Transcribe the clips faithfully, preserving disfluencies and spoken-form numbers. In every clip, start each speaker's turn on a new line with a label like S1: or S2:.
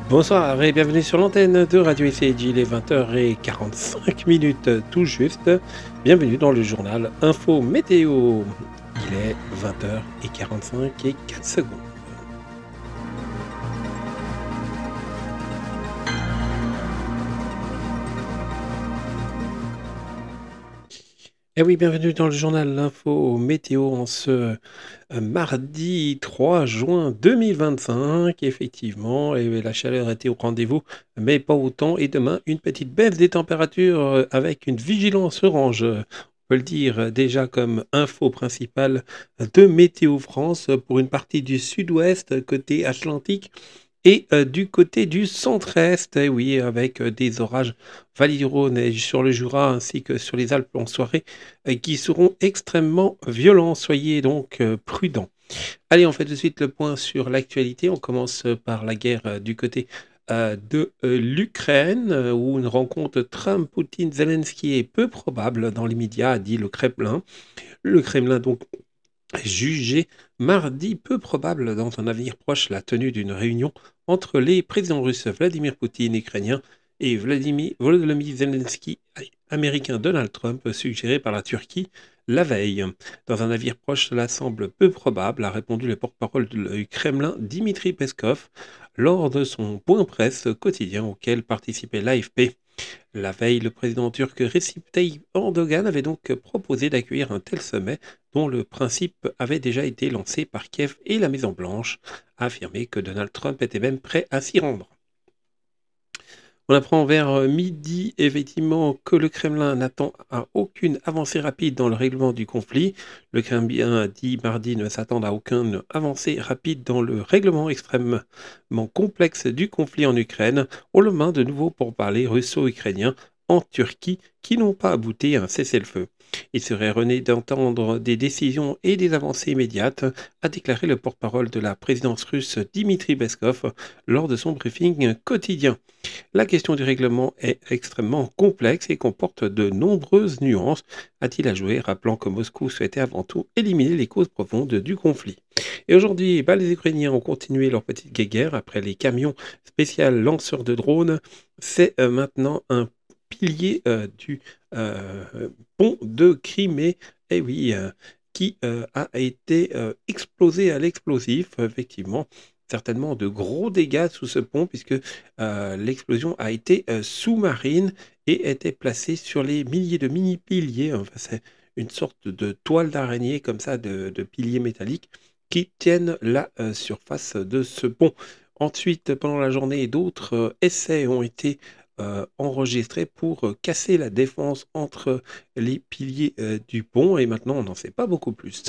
S1: Bonsoir et bienvenue sur l'antenne de Radio I C J, il est vingt heures quarante-cinq minutes tout juste. Bienvenue dans le journal Info Météo. Il est vingt heures quarante-cinq et quatre secondes. Et oui, bienvenue dans le journal L'Info Météo en ce euh, mardi trois juin deux mille vingt-cinq. Effectivement, et la chaleur était au rendez-vous, mais pas autant. Et demain, une petite baisse des températures euh, avec une vigilance orange. On peut le dire déjà comme info principale de Météo France pour une partie du sud-ouest côté Atlantique. Et euh, du côté du centre-est, eh oui, avec euh, des orages Vallée du Rhône et sur le Jura ainsi que sur les Alpes en soirée euh, qui seront extrêmement violents. Soyez donc euh, prudents. Allez, on fait tout de suite le point sur l'actualité. On commence par la guerre euh, du côté euh, de euh, l'Ukraine, euh, où une rencontre Trump-Poutine-Zelensky est peu probable dans l'immédiat, a dit le Kremlin. Le Kremlin donc jugé mardi peu probable dans un avenir proche la tenue d'une réunion entre les présidents russes Vladimir Poutine, ukrainien, et Vladimir Volodymyr Zelensky, américain Donald Trump, suggéré par la Turquie la veille. Dans un avenir proche, cela semble peu probable, a répondu le porte-parole du Kremlin Dmitri Peskov lors de son point presse quotidien auquel participait l'A F P. La veille, le président turc Recep Tayyip Erdogan avait donc proposé d'accueillir un tel sommet dont le principe avait déjà été lancé par Kiev et la Maison-Blanche, a affirmé que Donald Trump était même prêt à s'y rendre. On apprend vers midi, effectivement, que le Kremlin n'attend à aucune avancée rapide dans le règlement du conflit. Le Kremlin a dit mardi ne s'attendre à aucune avancée rapide dans le règlement extrêmement complexe du conflit en Ukraine, au lendemain de nouveaux pourparlers russo-ukrainiens en Turquie qui n'ont pas abouti à un cessez-le-feu. Il serait rené d'entendre des décisions et des avancées immédiates, a déclaré le porte-parole de la présidence russe Dmitri Peskov lors de son briefing quotidien. La question du règlement est extrêmement complexe et comporte de nombreuses nuances, a-t-il ajouté, rappelant que Moscou souhaitait avant tout éliminer les causes profondes du conflit. Et aujourd'hui, bah, les Ukrainiens ont continué leur petite guéguerre après les camions spéciaux lanceurs de drones. C'est euh, maintenant un pilier euh, du euh, pont de Crimée, eh oui, euh, qui euh, a été euh, explosé à l'explosif, effectivement. Certainement de gros dégâts sous ce pont puisque euh, l'explosion a été euh, sous-marine et était placée sur les milliers de mini-piliers. Enfin, c'est une sorte de toile d'araignée comme ça, de, de piliers métalliques qui tiennent la euh, surface de ce pont. Ensuite, pendant la journée, d'autres euh, essais ont été euh, enregistrés pour euh, casser la défense entre les piliers euh, du pont et maintenant on n'en sait pas beaucoup plus.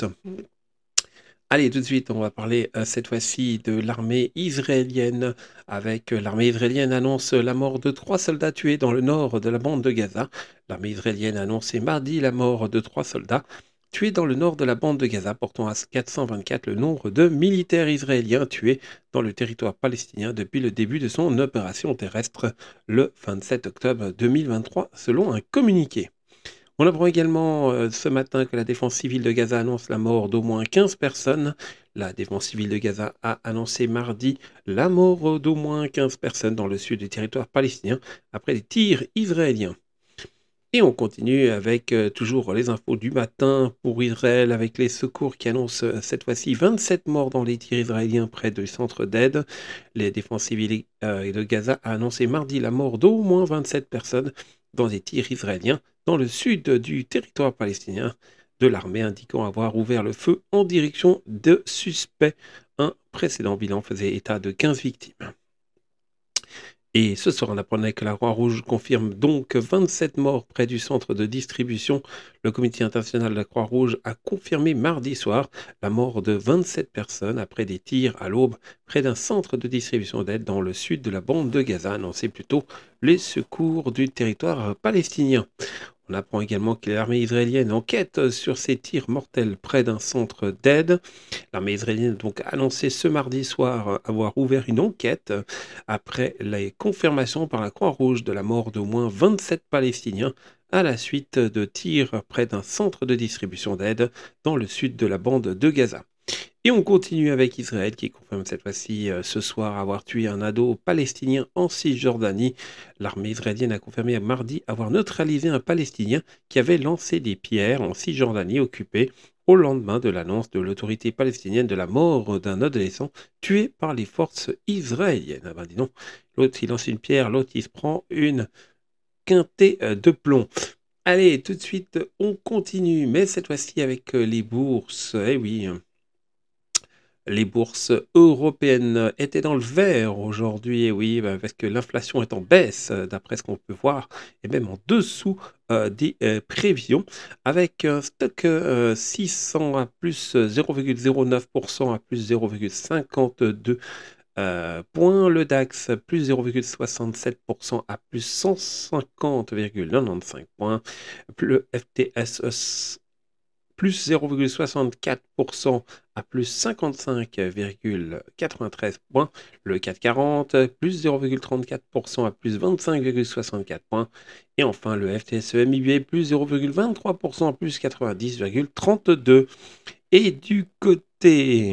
S1: Allez, tout de suite, on va parler euh, cette fois-ci de l'armée israélienne. Avec euh, l'armée israélienne annonce la mort de trois soldats tués dans le nord de la bande de Gaza. L'armée israélienne a annoncé mardi la mort de trois soldats tués dans le nord de la bande de Gaza, portant à quatre cent vingt-quatre le nombre de militaires israéliens tués dans le territoire palestinien depuis le début de son opération terrestre le vingt-sept octobre deux mille vingt-trois, selon un communiqué. On apprend également euh, ce matin que la défense civile de Gaza annonce la mort d'au moins quinze personnes. La défense civile de Gaza a annoncé mardi la mort d'au moins quinze personnes dans le sud du territoire palestinien après des tirs israéliens. Et on continue avec euh, toujours les infos du matin pour Israël avec les secours qui annoncent euh, cette fois-ci vingt-sept morts dans les tirs israéliens près du centre d'aide. Les défenses civiles euh, de Gaza a annoncé mardi la mort d'au moins vingt-sept personnes dans des tirs israéliens dans le sud du territoire palestinien, de l'armée indiquant avoir ouvert le feu en direction de suspects. Un précédent bilan faisait état de quinze victimes. Et ce soir, on apprenait que la Croix-Rouge confirme donc vingt-sept morts près du centre de distribution. Le Comité international de la Croix-Rouge a confirmé mardi soir la mort de vingt-sept personnes après des tirs à l'aube près d'un centre de distribution d'aide dans le sud de la bande de Gaza, annoncé plus tôt les secours du territoire palestinien. On apprend également que l'armée israélienne enquête sur ces tirs mortels près d'un centre d'aide. L'armée israélienne a donc annoncé ce mardi soir avoir ouvert une enquête après les confirmations par la Croix-Rouge de la mort d'au moins vingt-sept Palestiniens à la suite de tirs près d'un centre de distribution d'aide dans le sud de la bande de Gaza. Et on continue avec Israël qui confirme cette fois-ci euh, ce soir avoir tué un ado palestinien en Cisjordanie. L'armée israélienne a confirmé mardi avoir neutralisé un Palestinien qui avait lancé des pierres en Cisjordanie occupée au lendemain de l'annonce de l'autorité palestinienne de la mort d'un adolescent tué par les forces israéliennes. Ah ben dis donc, l'autre il lance une pierre, l'autre il se prend une quintée de plomb. Allez, tout de suite, on continue, mais cette fois-ci avec les bourses. Eh oui, les bourses européennes étaient dans le vert aujourd'hui, et oui, parce que l'inflation est en baisse, d'après ce qu'on peut voir, et même en dessous euh, des euh, prévisions, avec un stock euh, six cents à plus zéro virgule zéro neuf pour cent à plus zéro virgule cinquante-deux euh, points, le DAX plus zéro virgule soixante-sept pour cent à plus cent cinquante virgule quatre-vingt-quinze points, le F T S E plus zéro virgule soixante-quatre pour cent à plus cinquante-cinq virgule quatre-vingt-treize points, le C A C quarante plus zéro virgule trente-quatre pour cent à plus vingt-cinq virgule soixante-quatre points, et enfin le F T S E M I B plus zéro virgule vingt-trois pour cent à plus quatre-vingt-dix virgule trente-deux. Et du côté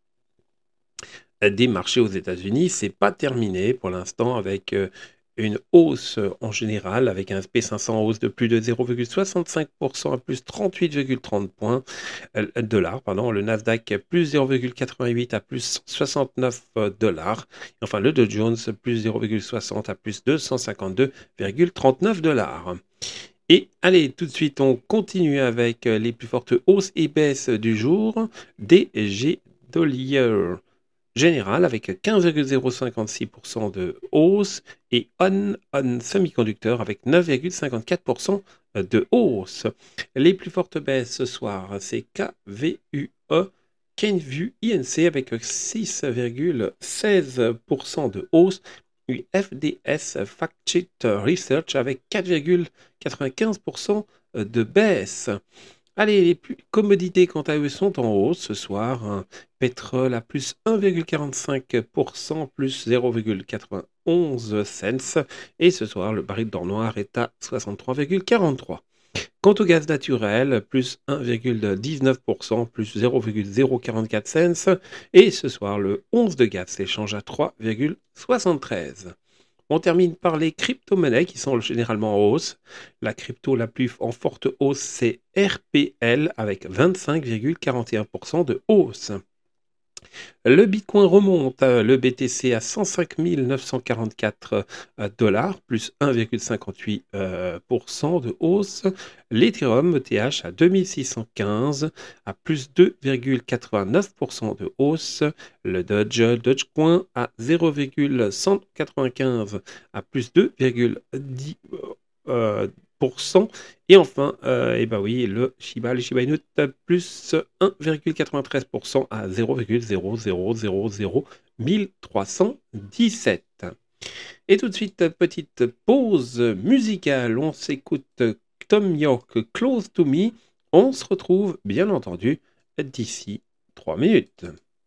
S1: des marchés aux États-Unis, c'est pas terminé pour l'instant avec euh, une hausse en général, avec un S P cinq cents en hausse de plus de zéro virgule soixante-cinq pour cent à plus trente-huit virgule trente points, euh, dollars, pardon, le Nasdaq plus zéro virgule quatre-vingt-huit à plus soixante-neuf dollars, et enfin le Dow Jones plus zéro virgule soixante à plus deux cent cinquante-deux virgule trente-neuf dollars. Et allez, tout de suite, on continue avec les plus fortes hausses et baisses du jour des G Dollier général avec quinze virgule zéro cinquante-six pour cent de hausse et On On Semiconductor avec neuf virgule cinquante-quatre pour cent de hausse. Les plus fortes baisses ce soir, c'est K V U E, Kenvue I N C avec six virgule seize pour cent de hausse et F D S Factsheet Research avec quatre virgule quatre-vingt-quinze pour cent de baisse. Allez, les plus commodités, quant à eux, sont en hausse ce soir. Un pétrole à plus un virgule quarante-cinq pour cent, plus zéro virgule quatre-vingt-onze cents. Et ce soir, le baril d'or noir est à soixante-trois virgule quarante-trois. Quant au gaz naturel, plus un virgule dix-neuf pour cent, plus zéro virgule zéro quarante-quatre cents. Et ce soir, le once de gaz s'échange à trois virgule soixante-treize. On termine par les crypto-monnaies qui sont généralement en hausse. La crypto la plus en forte hausse, c'est R P L avec vingt-cinq virgule quarante et un pour cent de hausse. Le Bitcoin remonte, le B T C à cent cinq mille neuf cent quarante-quatre dollars, plus un virgule cinquante-huit pour cent de hausse. L'Ethereum E T H à deux mille six cent quinze, à plus deux virgule quatre-vingt-neuf pour cent de hausse. Le Doge, Dogecoin à zéro virgule cent quatre-vingt-quinze, à plus deux virgule dix pour cent. Et enfin, euh, et bah oui, le Shiba, le Shiba Inu, plus un virgule quatre-vingt-treize pour cent à zéro virgule zéro zéro zéro zéro mille trois cent dix-sept. Et tout de suite, petite pause musicale. On s'écoute Thom Yorke, Close to Me. On se retrouve, bien entendu, d'ici trois minutes.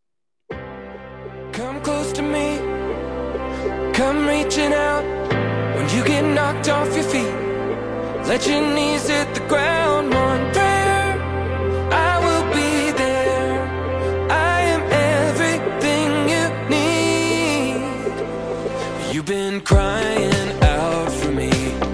S2: Come close to me. Come reaching out when you get knocked off your feet. Let your knees hit the ground, one prayer, I will be there. I am everything you need. You've been crying out for me,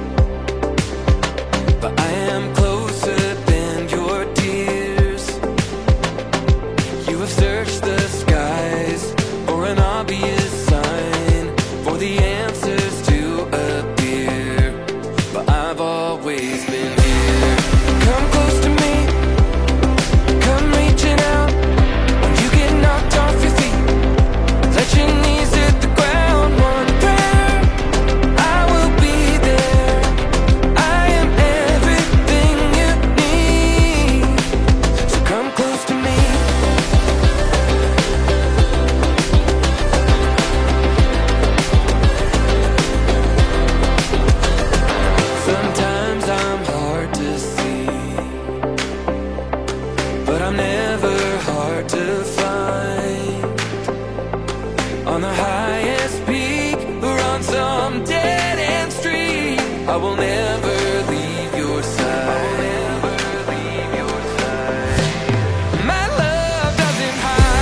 S2: but I am closer than your tears. You have searched the skies for an obvious sign, for the answers to appear, but I've always been here. Come close to me, come reaching out when you get knocked off your feet. Let your knees hit the ground, one prayer, I will be there. I am everything you need, so come close to me. Sometimes I'm hard to see, but I'm never hard to find. On the highest peak or on some dead end street, I will never leave your side. My love doesn't hide.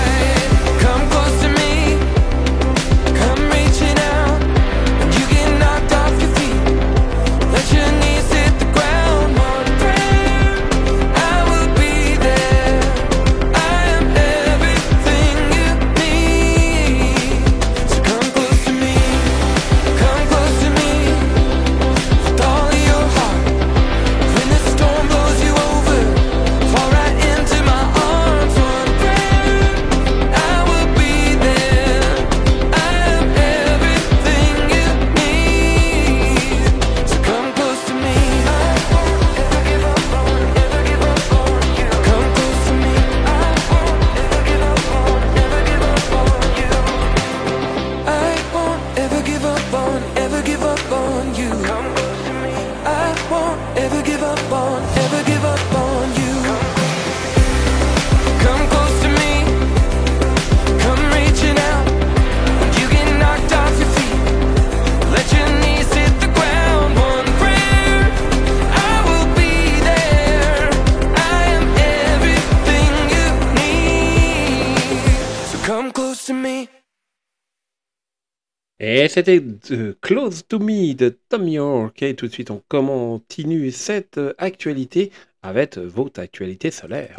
S1: Et c'était euh, Close to Me de Tom York. Et tout de suite, on continue cette euh, actualité avec euh, votre actualité solaire.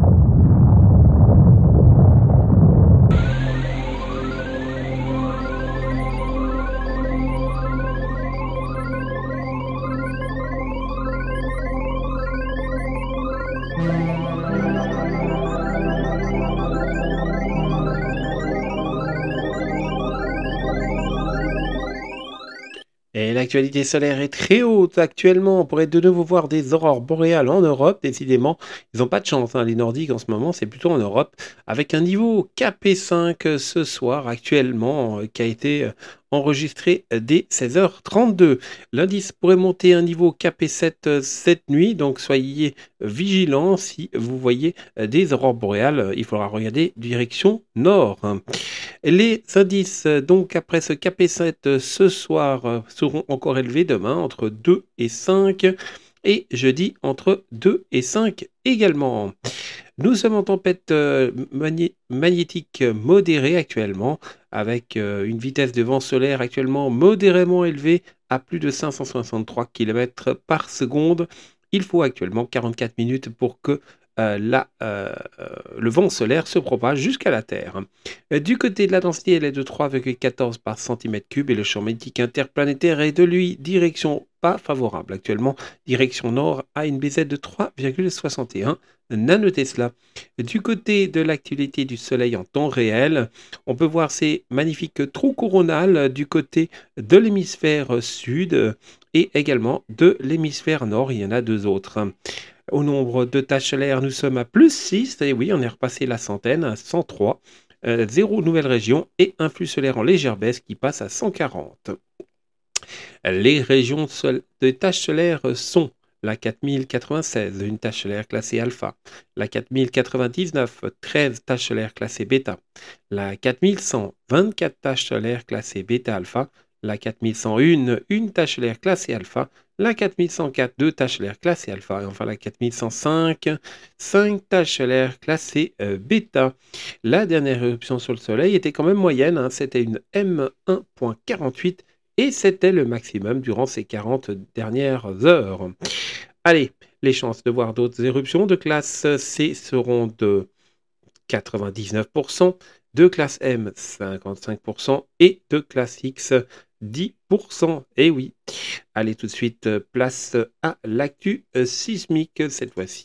S1: Et l'actualité solaire est très haute actuellement. On pourrait de nouveau voir des aurores boréales en Europe. Décidément, ils n'ont pas de chance, hein, les Nordiques en ce moment, c'est plutôt en Europe. Avec un niveau K P cinq ce soir actuellement, euh, qui a été euh, enregistré dès seize heures trente-deux. L'indice pourrait monter à un niveau K P sept euh, cette nuit, donc soyez vigilants si vous voyez euh, des aurores boréales. Il faudra regarder direction nord. Les indices, euh, donc après ce K P sept euh, ce soir, euh, seront encore élevés demain entre deux et cinq et jeudi entre deux et cinq également. Nous sommes en tempête euh, magné- magnétique modérée actuellement avec euh, une vitesse de vent solaire actuellement modérément élevée à plus de cinq cent soixante-trois kilomètres par seconde. Il faut actuellement quarante-quatre minutes pour que euh, la, euh, le vent solaire se propage jusqu'à la Terre. Euh, Du côté de la densité, elle est de trois virgule quatorze par centimètre cube et le champ magnétique interplanétaire est de lui direction pas favorable. Actuellement, direction nord à une B Z de trois virgule soixante et un nanotesla. Du côté de l'activité du Soleil en temps réel, on peut voir ces magnifiques trous coronales du côté de l'hémisphère sud et également de l'hémisphère nord. Il y en a deux autres. Au nombre de taches solaires, nous sommes à plus six, et oui, on est repassé la centaine, à cent trois. Euh, zéro nouvelle région et un flux solaire en légère baisse qui passe à cent quarante. Les régions sol- de taches solaires sont la quatre mille quatre-vingt-seize, une tache solaire classée alpha, la quatre mille quatre-vingt-dix-neuf, treize taches solaires classées bêta, la quatre mille cent, vingt-quatre taches solaires classées bêta-alpha, la quatre mille cent un, une tache solaire classée alpha, la quatre mille cent quatre, deux taches solaires classées alpha, et enfin la quatre mille cent cinq, cinq taches solaires classées euh, bêta. La dernière éruption sur le Soleil était quand même moyenne, hein, c'était une M un virgule quarante-huit et c'était le maximum durant ces quarante dernières heures. Allez, les chances de voir d'autres éruptions de classe C seront de quatre-vingt-dix-neuf pour cent, de classe M cinquante-cinq pour cent et de classe X dix pour cent. Et oui, allez tout de suite, place à l'actu sismique cette fois-ci.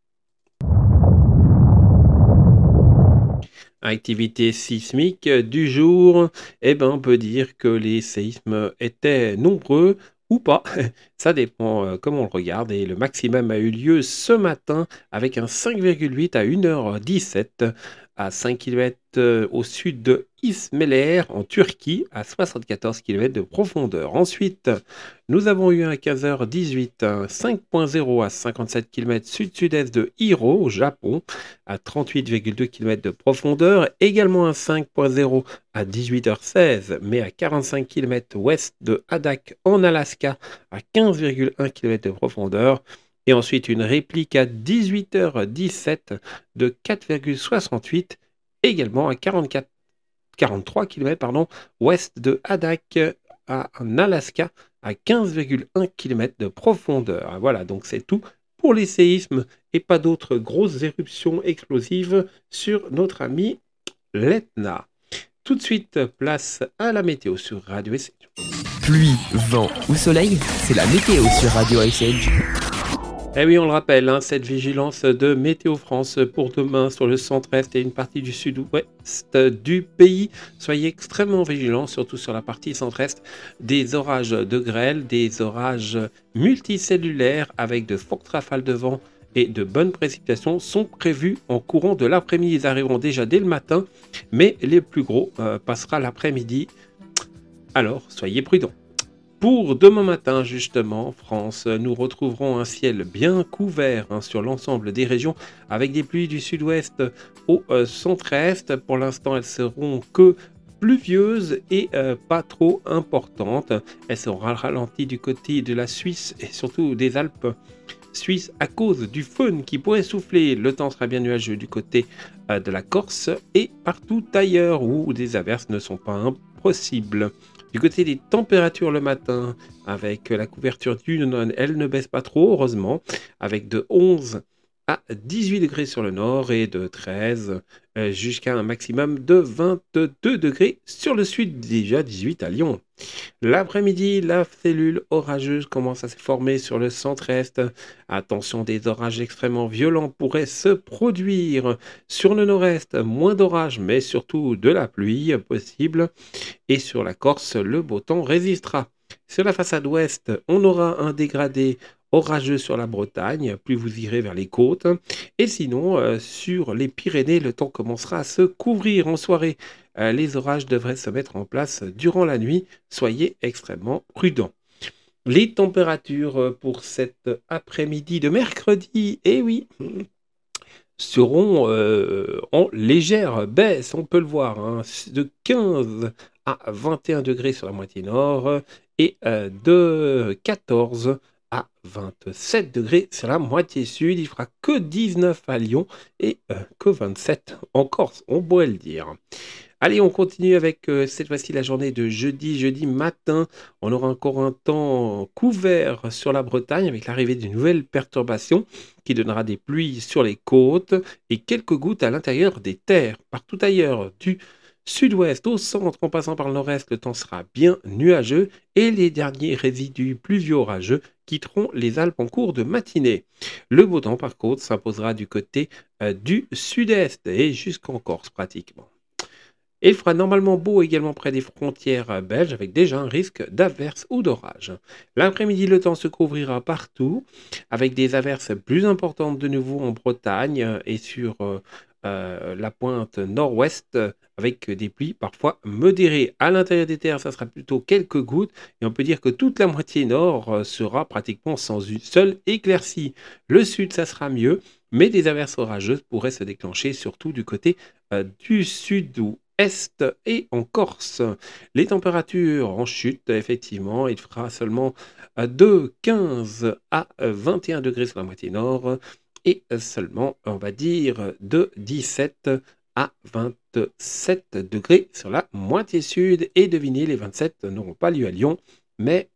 S1: Activité sismique du jour, eh ben on peut dire que les séismes étaient nombreux ou pas, ça dépend euh, comment on le regarde, et le maximum a eu lieu ce matin avec un cinq virgule huit à une heure dix-sept à cinq kilomètres euh, au sud de İzmir en Turquie à soixante-quatorze kilomètres de profondeur. Ensuite, nous avons eu un quinze heures dix-huit, un cinq virgule zéro à cinquante-sept kilomètres sud-sud-est de Hiro au Japon à trente-huit virgule deux kilomètres de profondeur. Également un cinq virgule zéro à dix-huit heures seize mais à quarante-cinq kilomètres ouest de Adak en Alaska à quinze virgule un kilomètres de profondeur. Et ensuite une réplique à dix-huit heures dix-sept de quatre virgule soixante-huit également à quarante-quatre, quarante-trois kilomètres pardon, ouest de Adak à, en Alaska à quinze virgule un kilomètres de profondeur. Voilà, donc c'est tout pour les séismes et pas d'autres grosses éruptions explosives sur notre ami l'Etna. Tout de suite, place à la météo sur Radio S N J.
S3: Pluie, vent ou soleil, c'est la météo sur Radio S N J.
S1: Eh oui, on le rappelle, hein, cette vigilance de Météo France pour demain sur le centre-est et une partie du sud-ouest du pays. Soyez extrêmement vigilants, surtout sur la partie centre-est. Des orages de grêle, des orages multicellulaires avec de fortes rafales de vent et de bonnes précipitations sont prévus en courant de l'après-midi. Ils arriveront déjà dès le matin, mais les plus gros euh, passera l'après-midi. Alors, soyez prudents. Pour demain matin, justement, France, nous retrouverons un ciel bien couvert hein, sur l'ensemble des régions, avec des pluies du sud-ouest au euh, centre-est. Pour l'instant, elles seront que pluvieuses et euh, pas trop importantes. Elles seront ralenties du côté de la Suisse et surtout des Alpes suisses à cause du faune qui pourrait souffler. Le temps sera bien nuageux du côté euh, de la Corse et partout ailleurs où des averses ne sont pas impossibles. Du côté des températures le matin, avec la couverture du nord, elle ne baisse pas trop, heureusement, avec de onze à dix-huit degrés sur le nord et de treize euh, jusqu'à un maximum de vingt-deux degrés sur le sud, déjà dix-huit à Lyon. L'après-midi, la cellule orageuse commence à se former sur le centre-est. Attention, des orages extrêmement violents pourraient se produire. Sur le nord-est, moins d'orages, mais surtout de la pluie possible. Et sur la Corse, le beau temps résistera. Sur la façade ouest, on aura un dégradé orageux sur la Bretagne, plus vous irez vers les côtes. Et sinon, euh, sur les Pyrénées, le temps commencera à se couvrir en soirée. Euh, les orages devraient se mettre en place durant la nuit. Soyez extrêmement prudents. Les températures pour cet après-midi de mercredi, eh oui, seront euh, en légère baisse, on peut le voir, hein, de quinze à vingt et un degrés sur la moitié nord et euh, de quatorze à vingt-sept degrés sur la moitié sud. Il fera que dix-neuf à Lyon et euh, que vingt-sept en Corse, on pourrait le dire. Allez, on continue avec euh, cette fois-ci la journée de jeudi. Jeudi matin, on aura encore un temps couvert sur la Bretagne avec l'arrivée d'une nouvelle perturbation qui donnera des pluies sur les côtes et quelques gouttes à l'intérieur des terres. Partout ailleurs, du sud-ouest au centre, en passant par le nord-est, le temps sera bien nuageux et les derniers résidus pluvieux orageux quitteront les Alpes en cours de matinée. Le beau temps, par contre, s'imposera du côté euh, du sud-est et jusqu'en Corse pratiquement. Et il fera normalement beau également près des frontières belges avec déjà un risque d'averses ou d'orage. L'après-midi, le temps se couvrira partout avec des averses plus importantes de nouveau en Bretagne et sur euh, euh, la pointe nord-ouest avec des pluies parfois modérées. À l'intérieur des terres, ça sera plutôt quelques gouttes et on peut dire que toute la moitié nord sera pratiquement sans une seule éclaircie. Le sud, ça sera mieux, mais des averses orageuses pourraient se déclencher surtout du côté euh, du sud-ouest. Est et en Corse. Les températures en chute, effectivement, il fera seulement de quinze à vingt et un degrés sur la moitié nord et seulement, on va dire, de dix-sept à vingt-sept degrés sur la moitié sud. Et devinez, les vingt-sept n'auront pas lieu à Lyon, mais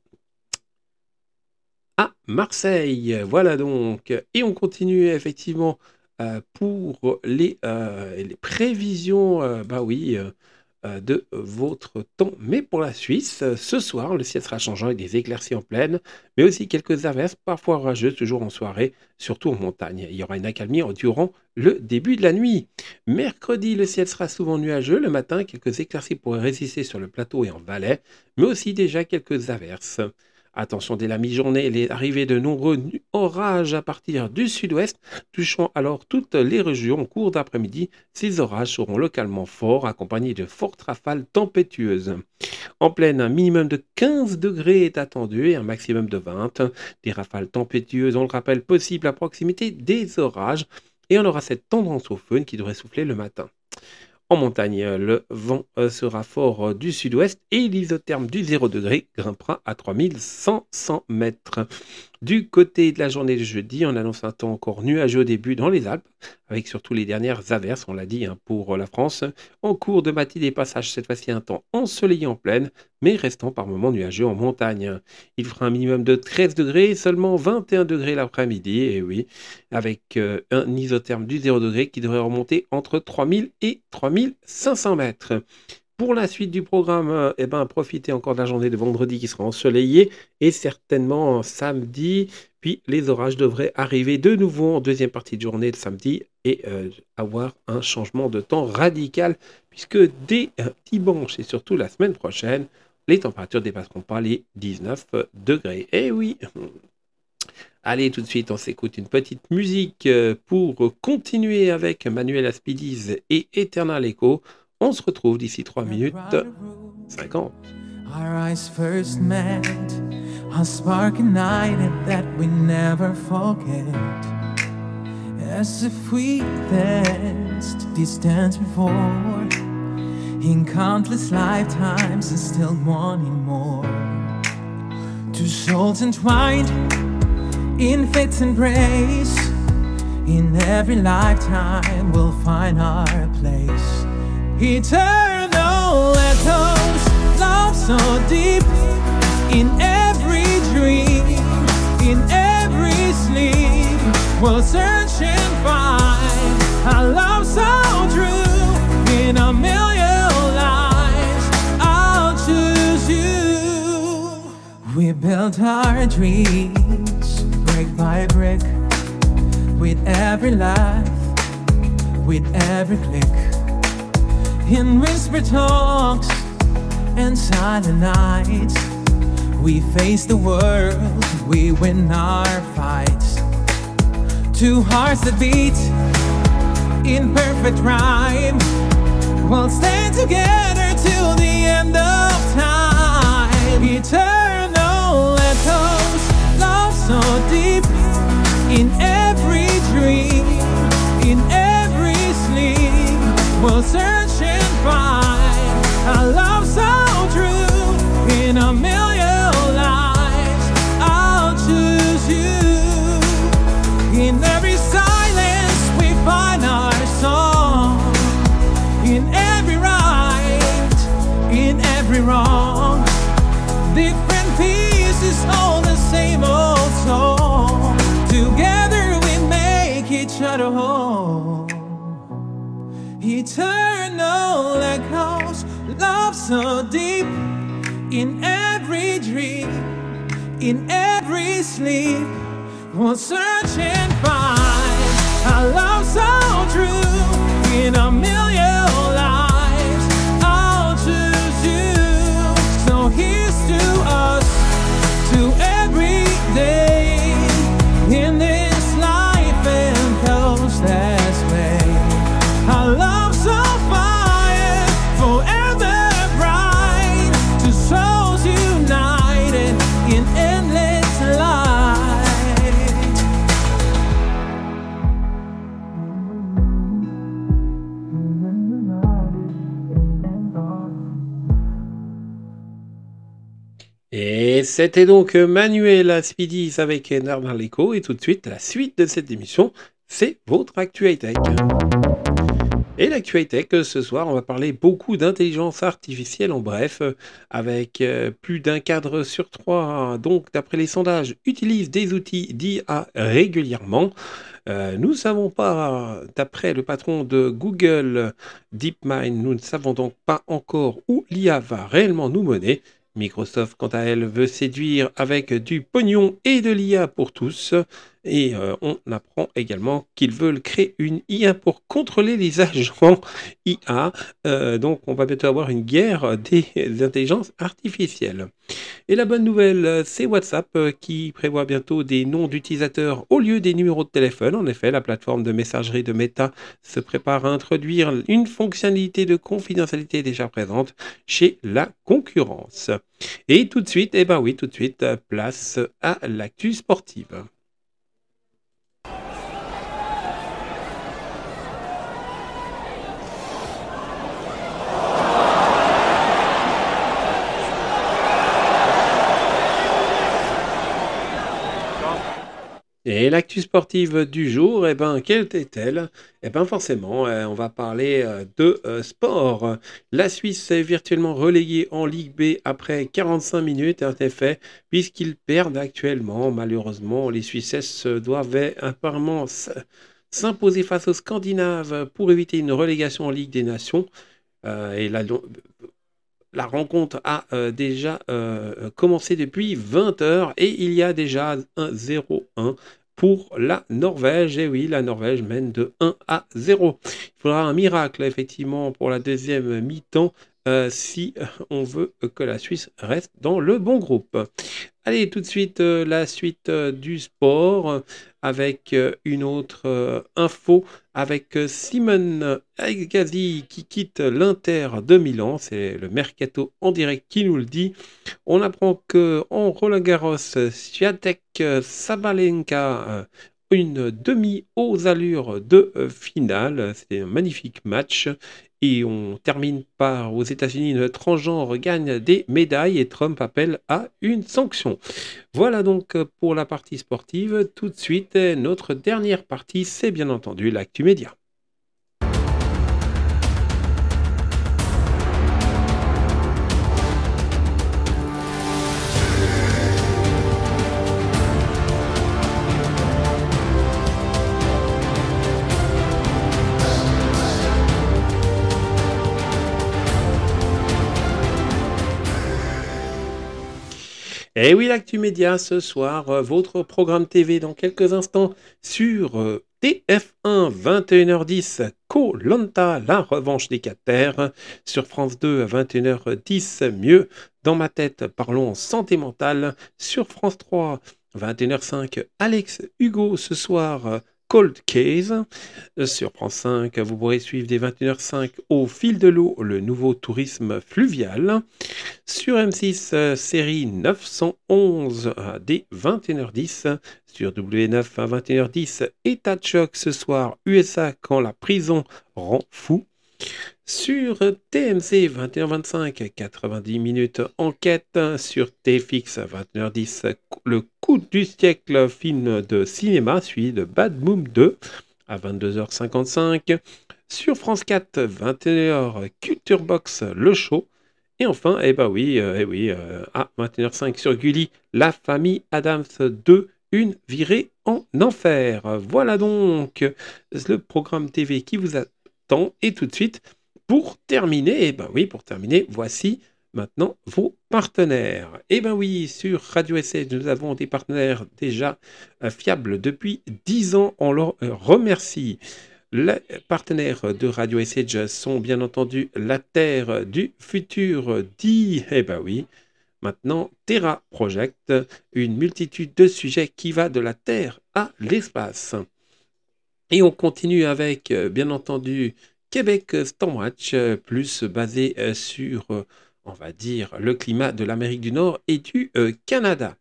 S1: à Marseille. Voilà donc. Et on continue effectivement Euh, pour les, euh, les prévisions euh, bah oui, euh, de votre temps. Mais pour la Suisse, euh, ce soir, le ciel sera changeant avec des éclaircies en pleine, mais aussi quelques averses, parfois orageuses, toujours en soirée, surtout en montagne. Il y aura une accalmie durant le début de la nuit. Mercredi, le ciel sera souvent nuageux. Le matin, quelques éclaircies pourraient résister sur le plateau et en Valais, mais aussi déjà quelques averses. Attention, dès la mi-journée, les arrivées de nombreux orages à partir du sud-ouest, touchant alors toutes les régions au cours d'après-midi. Ces orages seront localement forts, accompagnés de fortes rafales tempétueuses. En pleine, un minimum de quinze degrés est attendu et un maximum de vingt. Des rafales tempétueuses, on le rappelle, possibles à proximité des orages. Et on aura cette tendance au feu qui devrait souffler le matin. En montagne, le vent sera fort du sud-ouest et l'isotherme du zéro degré grimpera à trois mille cinq cents mètres. Du côté de la journée de jeudi, on annonce un temps encore nuageux au début dans les Alpes, avec surtout les dernières averses, on l'a dit, hein, pour la France. En cours de matinée, passage cette fois-ci un temps ensoleillé en plaine, mais restant par moments nuageux en montagne. Il fera un minimum de treize degrés et seulement vingt et un degrés l'après-midi, et oui, avec euh, un isotherme du zéro degré qui devrait remonter entre trois mille et trois mille cinq cents mètres. Pour la suite du programme, euh, eh ben, profitez encore de la journée de vendredi qui sera ensoleillée et certainement samedi. Puis les orages devraient arriver de nouveau en deuxième partie de journée de samedi et euh, avoir un changement de temps radical puisque dès euh, dimanche et surtout la semaine prochaine, les températures ne dépasseront pas les dix-neuf degrés. Eh oui! Allez, tout de suite, on s'écoute une petite musique pour continuer avec Manuel Aspidiz et Eternal Echo. On se retrouve d'ici trois minutes cinquante.
S4: Our eyes first met on sparking night that we never forget. As if we danced distance before, in countless lifetimes and still wanting more. Two souls entwined in fate's embrace. In every lifetime we'll find our place. Eternal echoes, love love so deep in every dream, in every sleep. We'll search and find a love so true. In a million lives, I'll choose you. We built our dreams brick by brick, with every laugh, with every click, in whisper talks and silent nights. We face the world, we win our fights. Two hearts that beat in perfect rhyme, we'll stand together till the end of time. Eternal echoes, love so deep in every dream, in every sleep. We'll search and find a love so true. In a million lives, I'll choose you. In every silence we find our song, in every right, in every wrong. Different pieces, all the same old song. Together we make each other whole. Eternal echoes, love so deep in every dream, in every sleep. We'll search and find a love so true. In a million lives, I'll choose you. So here's to us, to every day in this life and those that's made. A love so fire, forever bright, two souls united in endless light.
S1: Et c'était donc Manuela Speedies avec Normal Echo. Et tout de suite, la suite de cette émission, c'est votre Actu High Tech. Et l'Actu High Tech, ce soir, on va parler beaucoup d'intelligence artificielle, en bref, avec euh, plus d'un cadre sur trois, donc d'après les sondages, utilise des outils d'I A régulièrement. Euh, nous ne savons pas, d'après le patron de Google, DeepMind, nous ne savons donc pas encore où l'I A va réellement nous mener. Microsoft, quant à elle, veut séduire avec du pognon et de l'I A pour tous. Et euh, on apprend également qu'ils veulent créer une I A pour contrôler les agents I A. Euh, donc on va bientôt avoir une guerre des intelligences artificielles. Et la bonne nouvelle, c'est WhatsApp qui prévoit bientôt des noms d'utilisateurs au lieu des numéros de téléphone. En effet, la plateforme de messagerie de Meta se prépare à introduire une fonctionnalité de confidentialité déjà présente chez la concurrence. Et tout de suite, eh ben oui, tout de suite, place à l'actu sportive. Et l'actu sportive du jour, eh ben, quelle est-elle ? Eh ben, forcément, euh, on va parler euh, de euh, sport. La Suisse est virtuellement reléguée en Ligue B après quarante-cinq minutes, en effet, puisqu'ils perdent actuellement. Malheureusement, les Suissesses doivent apparemment s'imposer face aux Scandinaves pour éviter une relégation en Ligue des Nations. Euh, et la, la rencontre a euh, déjà euh, commencé depuis vingt heures et il y a déjà un zéro un pour la Norvège. Et oui, la Norvège mène de un à zéro. Il faudra un miracle, effectivement, pour la deuxième mi-temps euh, si on veut que la Suisse reste dans le bon groupe. Allez, tout de suite, euh, la suite euh, du sport euh, avec euh, une autre euh, info avec euh, Simone Agassi qui quitte l'Inter de Milan. C'est le Mercato en direct qui nous le dit. On apprend qu'en Roland-Garros, Swiatek Sabalenka, euh, une demi aux allures de euh, finale. C'était un magnifique match. Et on termine par, aux États-Unis, le transgenre gagne des médailles et Trump appelle à une sanction. Voilà donc pour la partie sportive. Tout de suite, notre dernière partie, c'est bien entendu l'actu média. Et oui, l'actu média ce soir, euh, votre programme T V dans quelques instants sur euh, T F un, vingt et une heures dix, Koh-Lanta, la revanche des quatre terres. Sur France deux, vingt et une heures dix, mieux dans ma tête, parlons santé mentale. Sur France trois, vingt et une heures cinq, Alex Hugo ce soir, euh, Cold Case. Sur France cinq, vous pourrez suivre dès vingt et une heures cinq Au fil de l'eau, le nouveau tourisme fluvial. Sur M six, euh, série neuf cent onze euh, dès vingt et une heures dix. Sur W neuf à vingt et une heures dix, état de choc ce soir, U S A quand la prison rend fou. Sur T M C, vingt et une heures vingt-cinq, quatre-vingt-dix minutes enquête. Sur T F X, vingt et une heures dix, le coup du siècle, film de cinéma, suivi de Bad Moon deux à vingt-deux heures cinquante-cinq. Sur France quatre, vingt et une heures, Culture Box, le show. Et enfin, eh ben oui, euh, eh oui euh, à vingt et une heures cinq sur Gulli, La famille Adams deux, une virée en enfer. Voilà donc le programme T V qui vous attend. Et tout de suite, pour terminer, eh ben oui, pour terminer, voici maintenant vos partenaires. Eh ben oui, sur Radio S H, nous avons des partenaires déjà euh, fiables depuis dix ans. On leur euh, remercie. Les partenaires de Radio S H sont bien entendu la Terre du futur dit, eh ben oui, maintenant Terra Project, une multitude de sujets qui va de la Terre à l'espace. Et on continue avec, bien entendu, Québec Stormwatch, plus basé sur, on va dire, le climat de l'Amérique du Nord et du euh, Canada.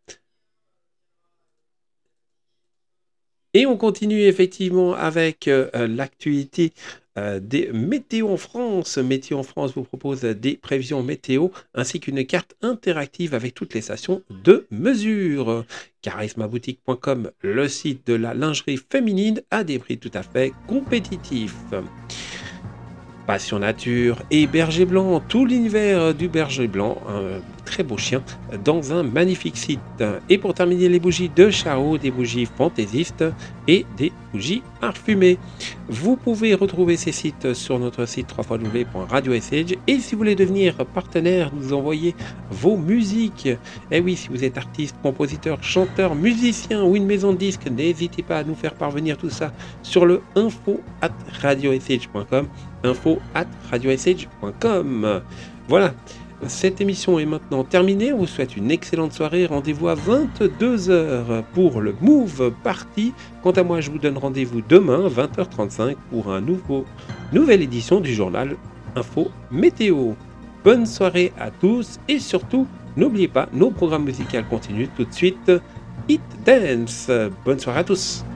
S1: Et on continue effectivement avec euh, l'actualité euh, des météos en France. Météo en France vous propose des prévisions météo ainsi qu'une carte interactive avec toutes les stations de mesure. charisma boutique point com, le site de la lingerie féminine à des prix tout à fait compétitifs. Passion Nature et Berger Blanc, tout l'univers du Berger Blanc, un très beau chien, dans un magnifique site. Et pour terminer, les bougies de Chao, des bougies fantaisistes et des bougies parfumées. Vous pouvez retrouver ces sites sur notre site w w w point radio s h. Et si vous voulez devenir partenaire, nous envoyer vos musiques. Et oui, si vous êtes artiste, compositeur, chanteur, musicien ou une maison de disques, n'hésitez pas à nous faire parvenir tout ça sur le info at radio s h point com. info at radio s h point com. Voilà, cette émission est maintenant terminée. On vous souhaite une excellente soirée. Rendez-vous à vingt-deux heures pour le Move Party. Quant à moi, je vous donne rendez-vous demain, vingt heures trente-cinq, pour un nouveau, nouvelle édition du journal Info Météo. Bonne soirée à tous et surtout, n'oubliez pas, nos programmes musicaux continuent tout de suite. Hit Dance. Bonne soirée à tous.